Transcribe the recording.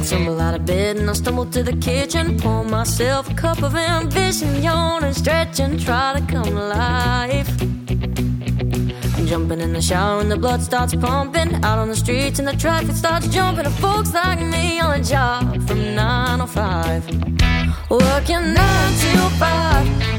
Stumble out of bed and I stumble to the kitchen, pour myself a cup of ambition, yawn and stretch and try to come to life. I'm jumping in the shower and the blood starts pumping, out on the streets and the traffic starts jumping, and folks like me on a job from 9 to 5, working 9 to 5.